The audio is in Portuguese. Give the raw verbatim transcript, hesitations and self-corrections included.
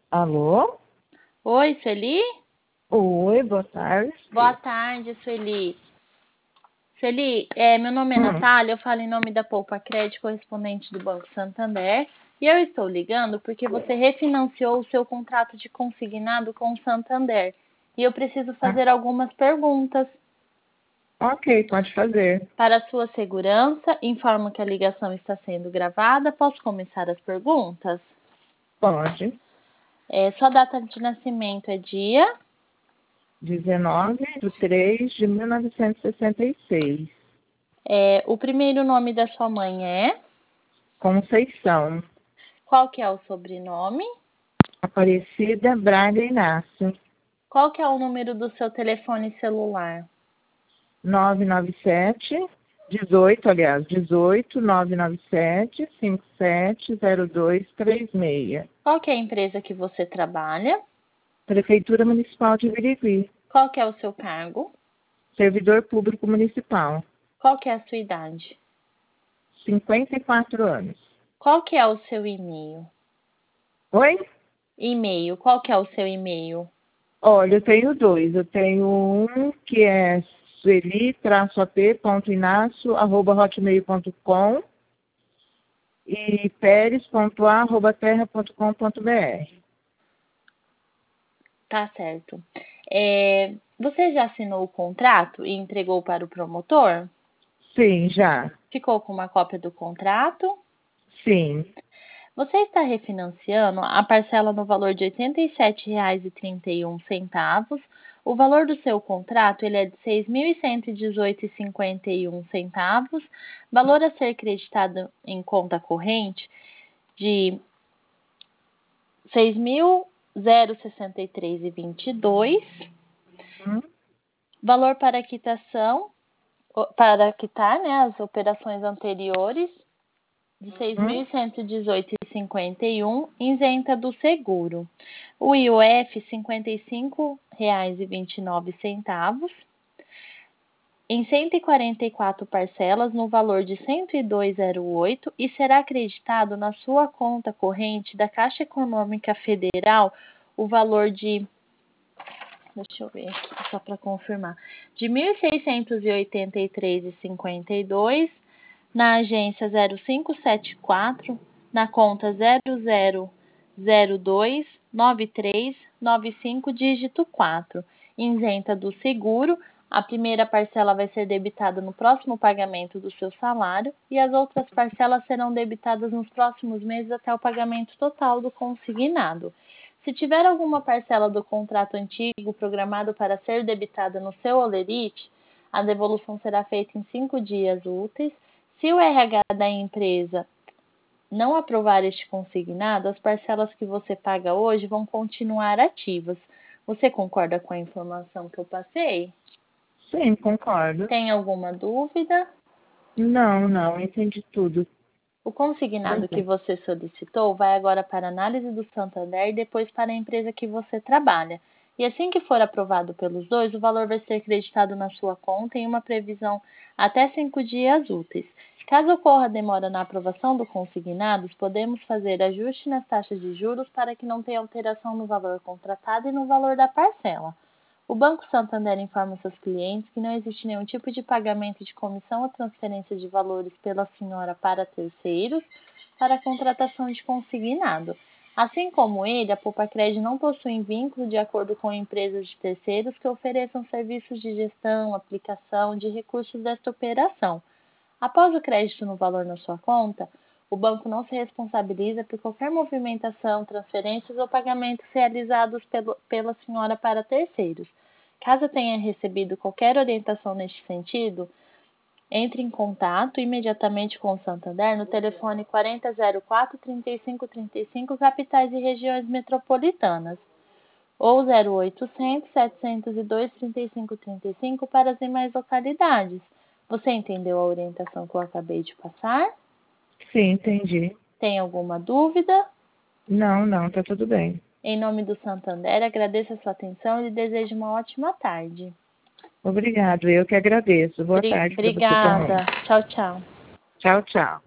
Alô? Oi, Sueli? Oi, boa tarde. Boa tarde, Sueli. Sueli, é, meu nome é Hum, Natália, eu falo em nome da Poupa Crédito, correspondente do Banco Santander, e eu estou ligando porque você refinanciou o seu contrato de consignado com o Santander, e eu preciso ah, fazer algumas perguntas. ok, pode fazer. Para sua segurança, informo que a ligação está sendo gravada. Posso começar as perguntas? Pode. É, sua data de nascimento é dia? dezenove de três de mil novecentos e sessenta e seis. É, o primeiro nome da sua mãe é? Conceição. Qual que é o sobrenome? Aparecida Braga Inácio. Qual que é o número do seu telefone celular? novecentos e noventa e sete, dezoito, aliás, dezoito, novecentos e noventa e sete, cinquenta e sete, zero dois três seis. Qual que é a empresa que você trabalha? Prefeitura Municipal de Birigui. Qual que é o seu cargo? Servidor Público Municipal. Qual que é a sua idade? cinquenta e quatro anos. Qual que é o seu e-mail? Oi? E-mail, qual que é o seu e-mail? Olha, eu tenho dois. Eu tenho um que é sueli-ap.inácio.hotmail.com e peres.a.terra.com.br. Tá certo. É, você já assinou o contrato e entregou para o promotor? Sim, já. Ficou com uma cópia do contrato? Sim. Você está refinanciando a parcela no valor de oitenta e sete reais e trinta e um centavos. O valor do seu contrato ele é de seis mil cento e dezoito reais e cinquenta e um centavos. Valor a ser creditado em conta corrente de seis mil sessenta e três reais e vinte e dois. Hum, Valor para quitação, para quitar, né, as operações anteriores de seis mil hum. cento e dezoito reais e cinquenta e um, isenta do seguro. O I O F, cinquenta e cinco reais e vinte e nove centavos, em cento e quarenta e quatro parcelas no valor de cento e dois reais e oito e será acreditado na sua conta corrente da Caixa Econômica Federal o valor de, deixa eu ver aqui, só para confirmar, de mil seiscentos e oitenta e três reais e cinquenta e dois na agência zero cinco sete quatro, na conta zero zero zero dois nove três nove cinco, dígito quatro, isenta do seguro. A primeira parcela vai ser debitada no próximo pagamento do seu salário e as outras parcelas serão debitadas nos próximos meses até o pagamento total do consignado. Se tiver alguma parcela do contrato antigo programado para ser debitada no seu holerite, a devolução será feita em cinco dias úteis. Se o R H da empresa não aprovar este consignado, as parcelas que você paga hoje vão continuar ativas. Você concorda com a informação que eu passei? Sim, concordo. Tem alguma dúvida? Não, não, entendi tudo. O consignado que Entendi. você solicitou vai agora para análise do Santander e depois para a empresa que você trabalha. E assim que for aprovado pelos dois, o valor vai ser creditado na sua conta em uma previsão até cinco dias úteis. Caso ocorra demora na aprovação do consignado, podemos fazer ajuste nas taxas de juros para que não tenha alteração no valor contratado e no valor da parcela. O Banco Santander informa seus clientes que não existe nenhum tipo de pagamento de comissão ou transferência de valores pela senhora para terceiros para a contratação de consignado. Assim como ele, a Poupa-Crédito não possui vínculo de acordo com empresas de terceiros que ofereçam serviços de gestão, aplicação de recursos desta operação. Após o crédito no valor na sua conta, o banco não se responsabiliza por qualquer movimentação, transferências ou pagamentos realizados pelo, pela senhora para terceiros. Caso tenha recebido qualquer orientação neste sentido, entre em contato imediatamente com o Santander no telefone quarenta zero quatro, trinta e cinco trinta e cinco, capitais e regiões metropolitanas, ou zero oitocentos, setecentos e dois, trinta e cinco trinta e cinco para as demais localidades. Você entendeu a orientação que eu acabei de passar? Sim, entendi. Tem alguma dúvida? Não, não, tá tudo bem. Em nome do Santander, agradeço a sua atenção e lhe desejo uma ótima tarde. Obrigado, eu que agradeço. Boa tarde para você também. Obrigada. Tchau, tchau. Tchau, tchau.